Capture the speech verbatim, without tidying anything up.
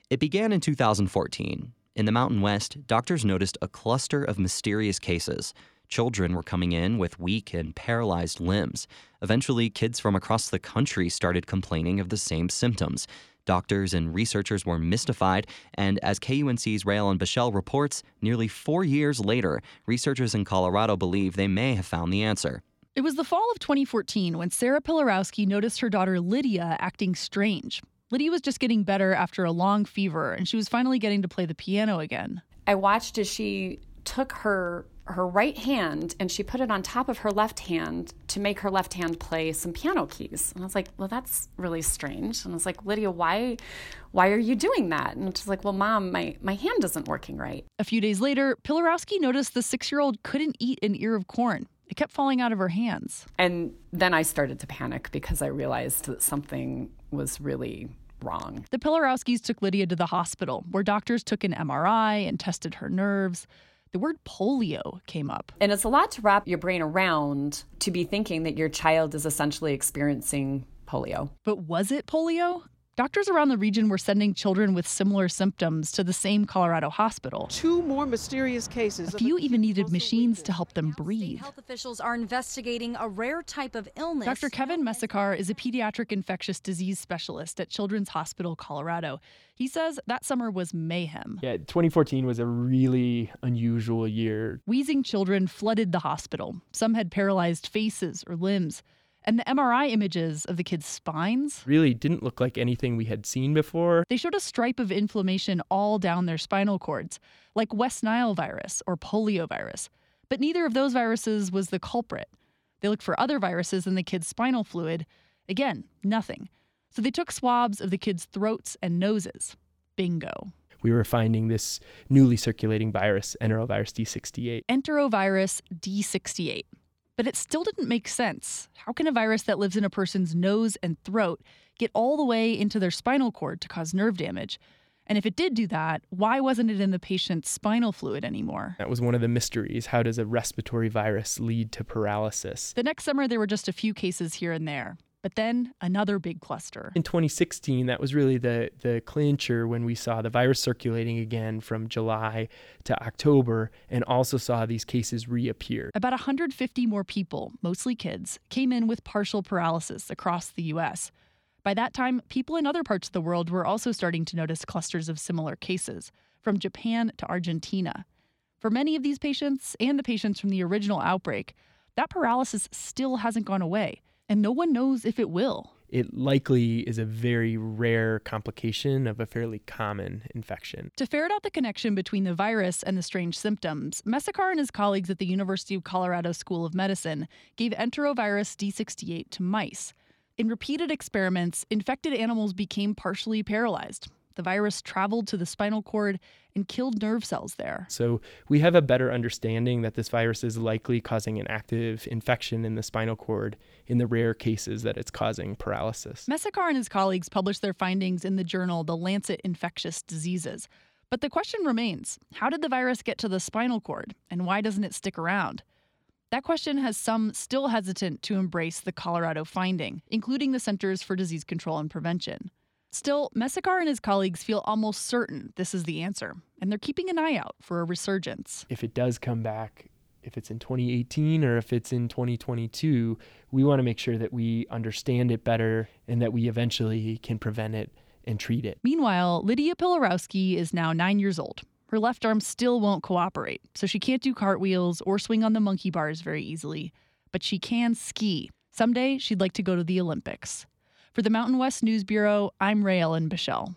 It began in two thousand fourteen. In the Mountain West, doctors noticed a cluster of mysterious cases. Children were coming in with weak and paralyzed limbs. Eventually, kids from across the country started complaining of the same symptoms. Doctors and researchers were mystified, and as K U N C's Rael Bichelle reports, nearly four years later, researchers in Colorado believe they may have found the answer. It was the fall of twenty fourteen when Sarah Pilarowski noticed her daughter Lydia acting strange. Lydia was just getting better after a long fever, and she was finally getting to play the piano again. I watched as she took her her right hand and she put it on top of her left hand to make her left hand play some piano keys. And I was like, well, that's really strange. And I was like, Lydia, why why are you doing that? And she's like, well, Mom, my, my hand isn't working right. A few days later, Pilarowski noticed the six-year-old couldn't eat an ear of corn. It kept falling out of her hands. And then I started to panic because I realized that something was really wrong. The Pilarowskis took Lydia to the hospital, where doctors took an M R I and tested her nerves. The word polio came up. And it's a lot to wrap your brain around, to be thinking that your child is essentially experiencing polio. But was it polio? Doctors around the region were sending children with similar symptoms to the same Colorado hospital. Two more mysterious cases. A few even needed machines to help them breathe. Health officials are investigating a rare type of illness. Doctor Kevin Messakar is a pediatric infectious disease specialist at Children's Hospital Colorado. He says that summer was mayhem. Yeah, twenty fourteen was a really unusual year. Wheezing children flooded the hospital. Some had paralyzed faces or limbs. And the M R I images of the kids' spines really didn't look like anything we had seen before. They showed a stripe of inflammation all down their spinal cords, like West Nile virus or poliovirus. But neither of those viruses was the culprit. They looked for other viruses in the kids' spinal fluid. Again, nothing. So they took swabs of the kids' throats and noses. Bingo. We were finding this newly circulating virus, enterovirus D sixty-eight. Enterovirus D sixty-eight. But it still didn't make sense. How can a virus that lives in a person's nose and throat get all the way into their spinal cord to cause nerve damage? And if it did do that, why wasn't it in the patient's spinal fluid anymore? That was one of the mysteries. How does a respiratory virus lead to paralysis? The next summer, there were just a few cases here and there. But then another big cluster. In twenty sixteen, that was really the, the clincher when we saw the virus circulating again from July to October and also saw these cases reappear. About one hundred fifty more people, mostly kids, came in with partial paralysis across the U S. By that time, people in other parts of the world were also starting to notice clusters of similar cases, from Japan to Argentina. For many of these patients and the patients from the original outbreak, that paralysis still hasn't gone away. And no one knows if it will. It likely is a very rare complication of a fairly common infection. To ferret out the connection between the virus and the strange symptoms, Messakar and his colleagues at the University of Colorado School of Medicine gave enterovirus D sixty-eight to mice. In repeated experiments, infected animals became partially paralyzed. The virus traveled to the spinal cord and killed nerve cells there. So we have a better understanding that this virus is likely causing an active infection in the spinal cord in the rare cases that it's causing paralysis. Messakar and his colleagues published their findings in the journal The Lancet Infectious Diseases. But the question remains, how did the virus get to the spinal cord, and why doesn't it stick around? That question has some still hesitant to embrace the Colorado finding, including the Centers for Disease Control and Prevention. Still, Messakar and his colleagues feel almost certain this is the answer, and they're keeping an eye out for a resurgence. If it does come back, if it's in twenty eighteen or if it's in twenty twenty-two, we want to make sure that we understand it better and that we eventually can prevent it and treat it. Meanwhile, Lydia Pilarowski is now nine years old. Her left arm still won't cooperate, so she can't do cartwheels or swing on the monkey bars very easily. But she can ski. Someday, she'd like to go to the Olympics. For the Mountain West News Bureau, I'm Rael Bichelle.